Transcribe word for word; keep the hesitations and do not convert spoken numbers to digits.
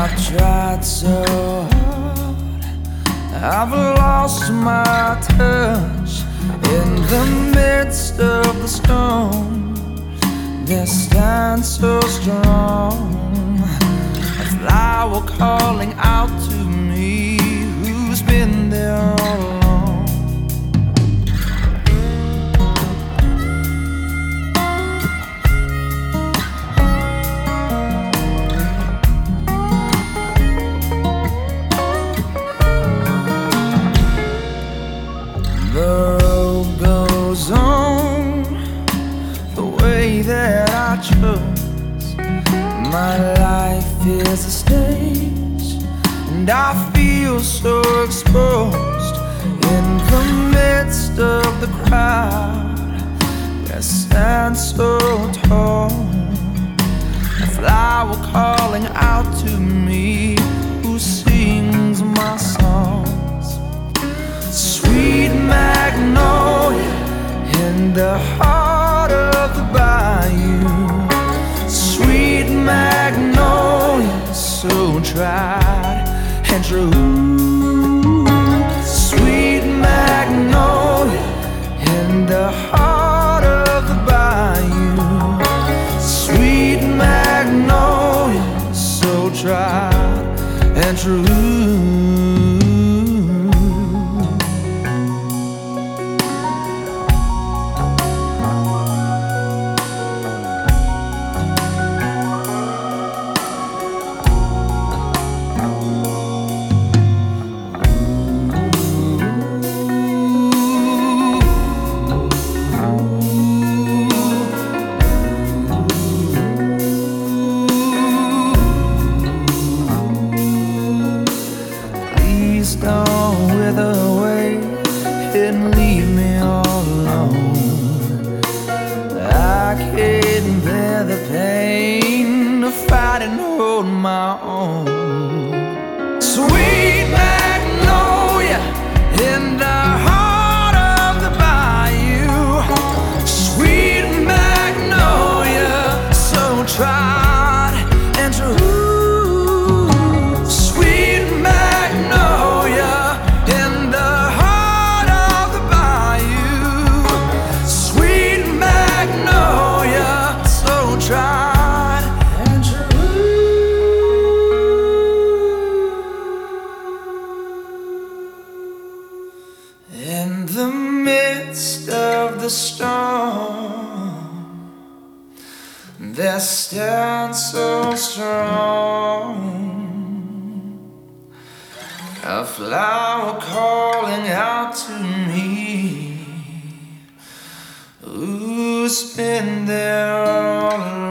tried so hard, I've lost my touch. In the midst of the storm, they stand so strong. A flower calling out to me, who's been there all along. The road goes on the way that I chose. My life is a stage, and I feel so exposed. In the midst of the crowd, I stand so tall. A flower calling out to me, who sings my songs. Sweet magnolia in the heart of the bayou. Sweet magnolia, so tried and true. Sweet magnolia in the heart of the bayou. Sweet magnolia, so tried and true. Don't wither away and leave me all alone. I can't bear the pain of fighting and hold my own. Sweet magnolia in the heart of the bayou. Sweet magnolia, so tried and true. In the midst of the storm, they stand so strong. A flower calling out to me, who's been there all along.